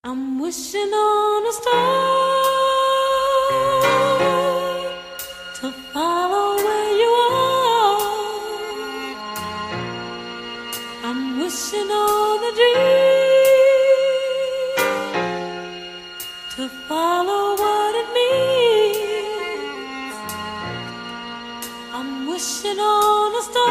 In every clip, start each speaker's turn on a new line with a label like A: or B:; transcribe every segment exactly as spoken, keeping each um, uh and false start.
A: I'm wishing on a star to follow where you are. I'm wishing on a dream to follow what it means. I'm wishing on a star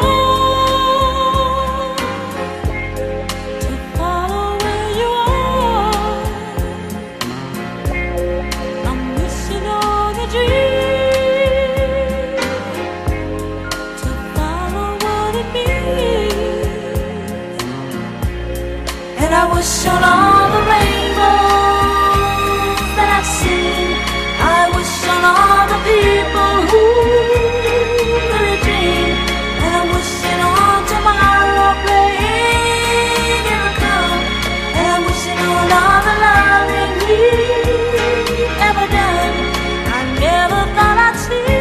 B: And I wish on all the rainbows that I've seen. I wish on all the people who really dream. And I'm wishing on tomorrow, praying it will come. And I'm wishing on all the loving we've ever done. I never thought I'd see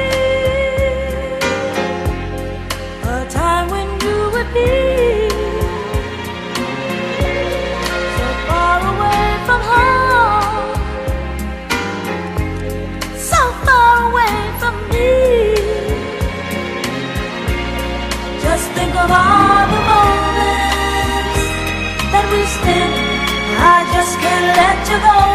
B: a time when you would be think of all the moments that we spent. I just can't let you go.